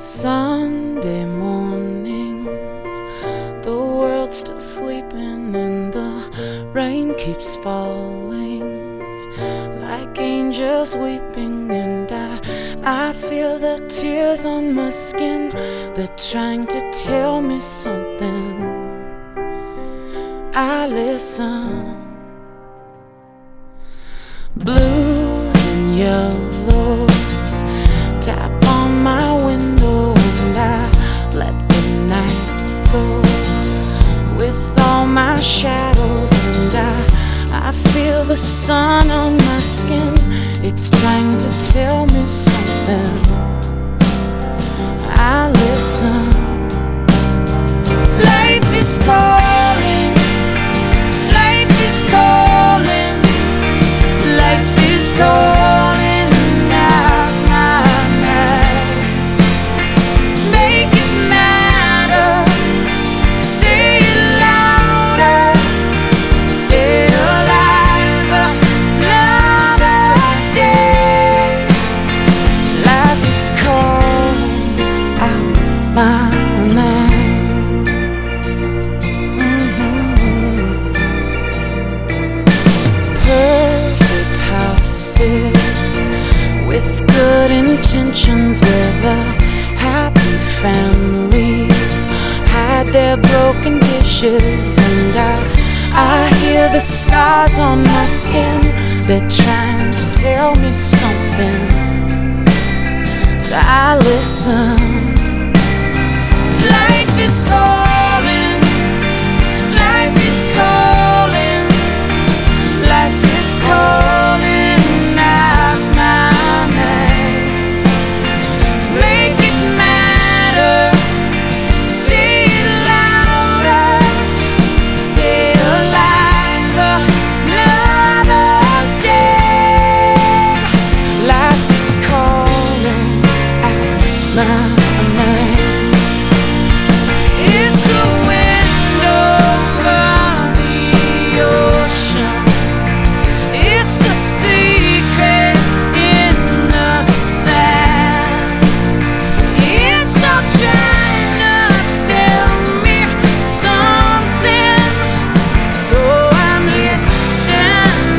Sunday morning, the world's still sleeping and the rain keeps falling like angels weeping, and I feel the tears on my skin. They're trying to tell me something. I listen. Blues and yellows tap on my window, and I let the night go with all my shadows, and I feel the sun on my skin. It's trying to tell me something. I listen. Life is calling. Life is calling. Life is calling out my night. Make it matter. Say it louder. Stay alive another day. Life is calling out my name. Perfect houses with good intentions, where the happy families hide their broken dishes, and I hear the scars on my skin. They're trying to tell me something, so I listen. Life is calling. Life is calling. Life is calling out my name. Make it matter. Say it louder. Stay alive another day. Life is calling out my name. It's the window of the ocean. It's a secret in the sand. It's all trying to tell me something, so I'm listening.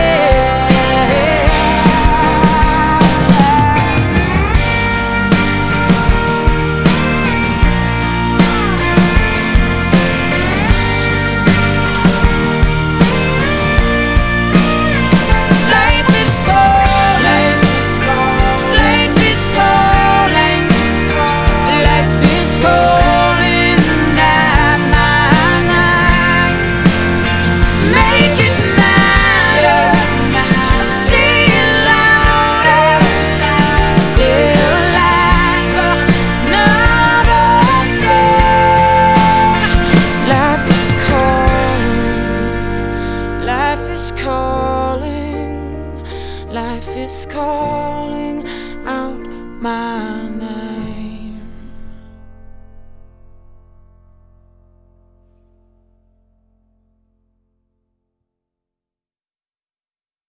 Life is calling. Life is calling. Life is calling at my night. Make it matter. Just say it louder. Stay alive another day. Life is calling. Life is calling. Life is calling out my name.